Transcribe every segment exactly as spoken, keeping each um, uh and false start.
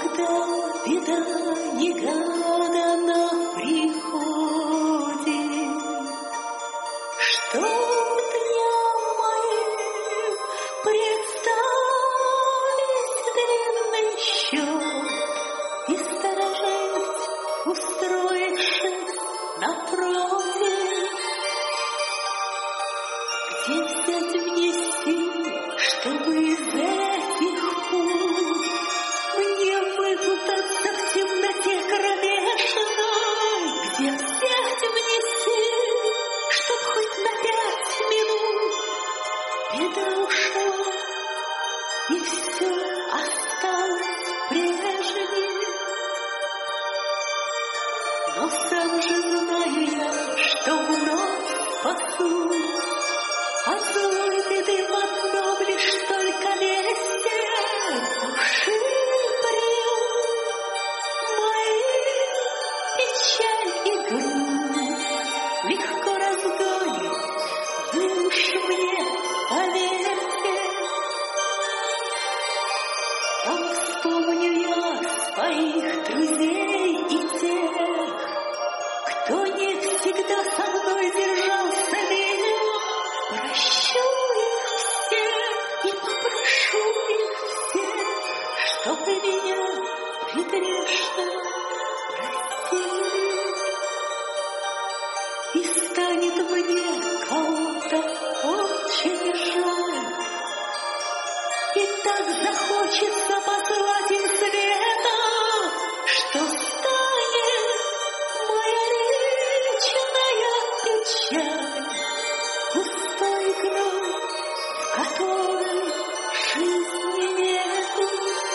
Когда беда негаданно приходит, чтоб дням моим представить длинный счет и сторожить, устроившись напротив. Где взять мне сил, чтобы из этих пут мне выпутаться в темноте кромешной? Где взять мне сил, чтоб хоть на пять минут беда ушла и все осталось прежним? Но сам же знаю я, что вновь пасусь от злой беды в одном лишь только месте. Души брел мои печаль и грусть легко разгонит, вы уж мне поверьте. Там вспомню я своих друзей и тех, кто не всегда со мной держался мило. Прощу их всех и попрошу их всех, чтоб и меня прегрешно простили. И станет мне кого-то очень жаль, и так захочется послать им света, что станет моя личная печаль пустой гной, в которой жизни нету.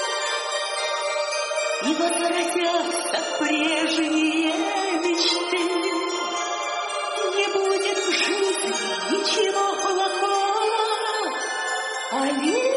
И возвратятся прежние мечты, не будет в жизни ничего плохого, а лишь